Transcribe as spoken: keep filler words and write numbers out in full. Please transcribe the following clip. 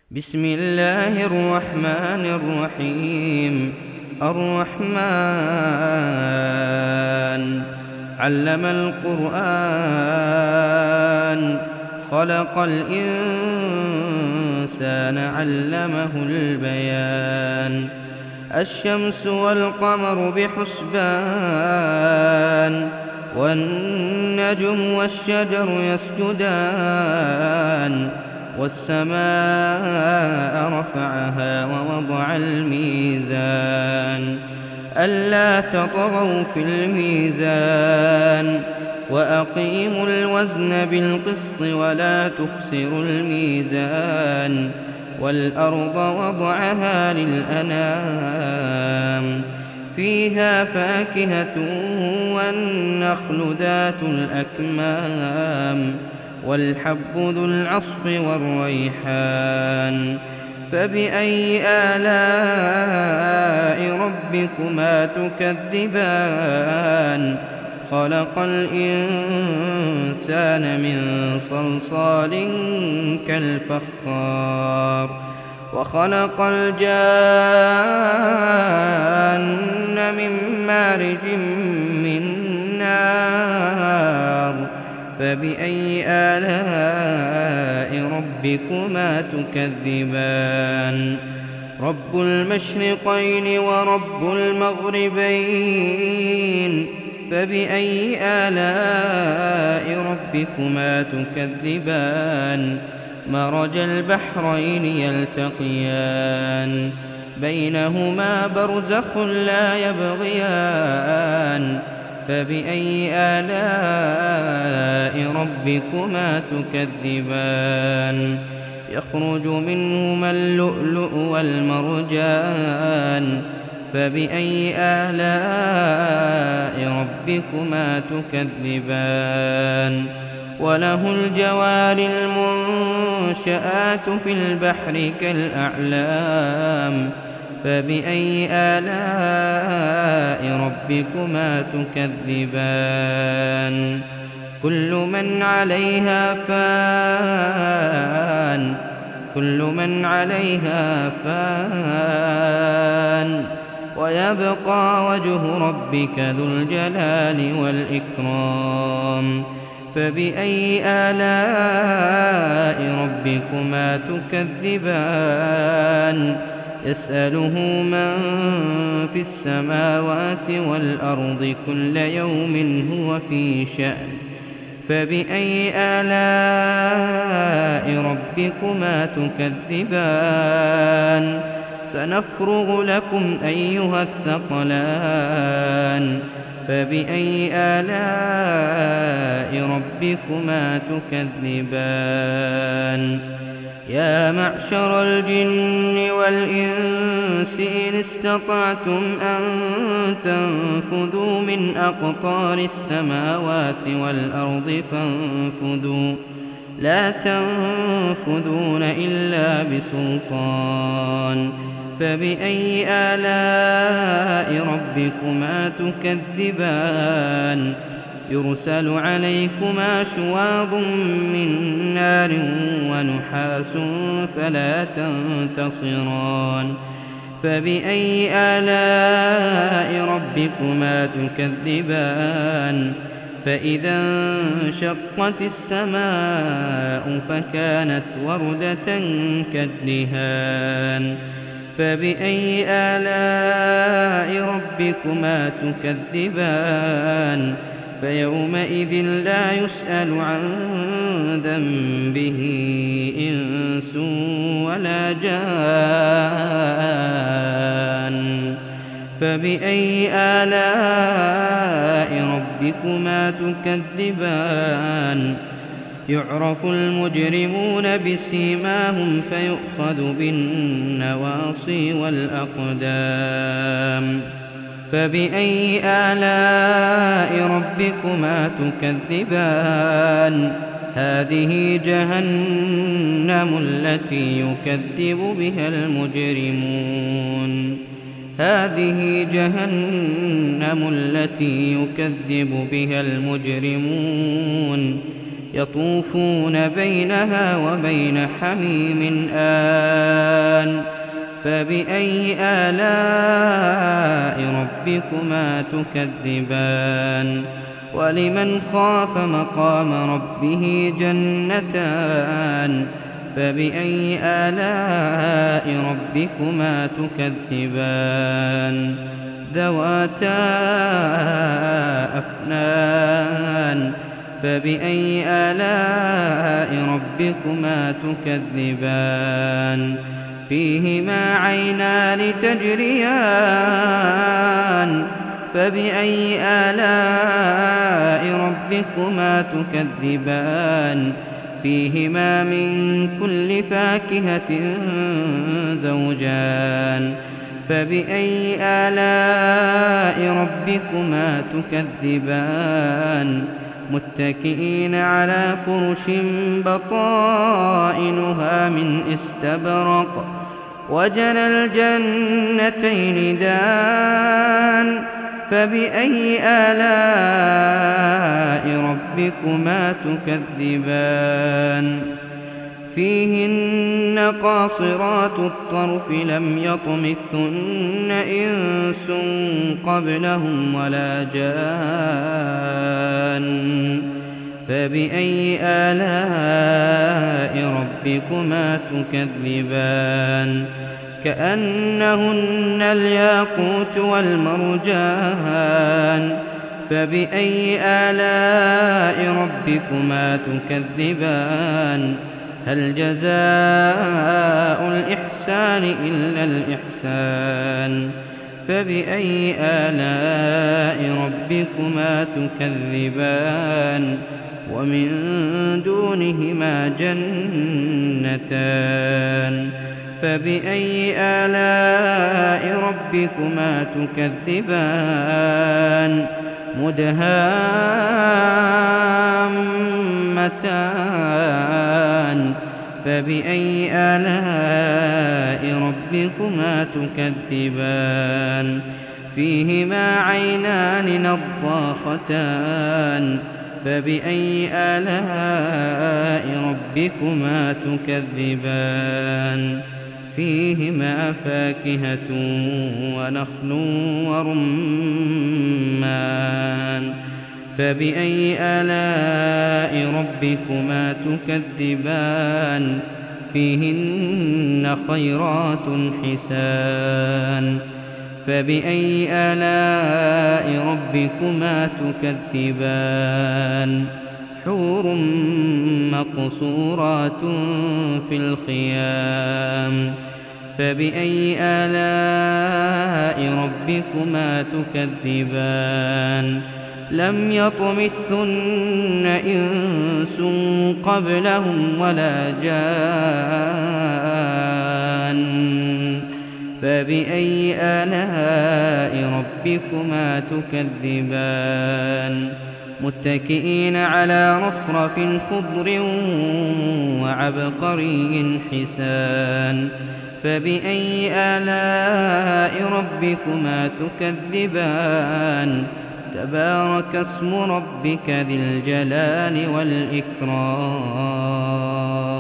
بسم الله الرحمن الرحيم. الرحمن علم القرآن خلق الإنسان علمه البيان. الشمس والقمر بحسبان والنجم والشجر يسجدان والسماء رفعها ووضع الميزان ألا تطغوا في الميزان وأقيموا الوزن بالقسط ولا تخسروا الميزان والأرض وضعها للأنام فيها فاكهة والنخل ذات الأكمام والحب ذو العصف والريحان. فبأي آلاء ربكما تكذبان؟ خلق الإنسان من صلصال كالفخار وخلق الجان من مارج من نار. فبأي آلاء ربكما تكذبان؟ رب المشرقين ورب المغربين. فبأي آلاء ربكما تكذبان؟ مرج البحرين يلتقيان بينهما برزخ لا يبغيان. فبأي آلاء ربكما تكذبان؟ يخرج منهما اللؤلؤ والمرجان. فبأي آلاء ربكما تكذبان؟ وله الجوار المنشآت في البحر كالأعلام. فبأي آلاء ربكما تكذبان؟ كل من عليها فان كل من عليها فان ويبقى وجه ربك ذو الجلال والإكرام. فبأي آلاء ربكما تكذبان؟ يسأله من في السماوات والأرض كل يوم هو في شأن. فبأي آلاء ربكما تكذبان؟ سنفرغ لكم أيها الثقلان. فبأي آلاء ربكما تكذبان؟ يا معشر الجن والإنس إن استطعتم أن تنفذوا من أقطار السماوات والأرض فانفذوا لا تنفذون إلا بسلطان. فبأي آلاء ربكما تكذبان؟ يرسل عليكما شواظ من نار ونحاس فلا تنتصران. فبأي آلاء ربكما تكذبان؟ فإذا انشقت السماء فكانت وردة كالدهان. فبأي آلاء ربكما تكذبان؟ فيومئذ لا يسأل عن ذنبه إنس ولا جان. فبأي آلاء ربكما تكذبان؟ يعرف المجرمون بسيماهم فيؤخذ بالنواصي والأقدام. فبأي آلاء ربكما تكذبان؟ هذه جهنم التي يكذب بها المجرمون هذه جهنم التي يكذب بها المجرمون يطوفون بينها وبين حميم آن فبأي آلاء ربكما تكذبان ولمن خاف مقام ربه جنتان فبأي آلاء ربكما تكذبان ذواتا أفنان فبأي آلاء ربكما تكذبان فيهما عينان تجريان فبأي آلاء ربكما تكذبان فيهما من كل فاكهة زوجان فبأي آلاء ربكما تكذبان متكئين على فرش بطائنها من استبرق وجنى الجنتين دان فبأي آلاء ربكما تكذبان فيهن قاصرات الطرف لم يطمثهن إنس قبلهم ولا جان فبأي آلاء ربكما تكذبان كأنهن الياقوت والمرجان فبأي آلاء ربكما تكذبان هل جزاء الإحسان إلا الإحسان فبأي آلاء ربكما تكذبان ومن دونهما جنتان فبأي آلاء ربكما تكذبان مدهامتان فبأي آلاء ربكما تكذبان فيهما عينان نضاختان فبأي آلاء ربكما تكذبان فيهما فاكهة ونخل ورمان فبأي آلاء ربكما تكذبان فيهن خيرات حسان فبأي آلاء ربكما تكذبان حور مقصورات في الخيام فبأي آلاء ربكما تكذبان لم يطمثهن إنس قبلهم ولا جان فبأي آلاء ربكما تكذبان متكئين على رفرف خضر وعبقري حسان فبأي آلاء ربكما تكذبان تبارك اسم ربك ذي الجلال والإكرام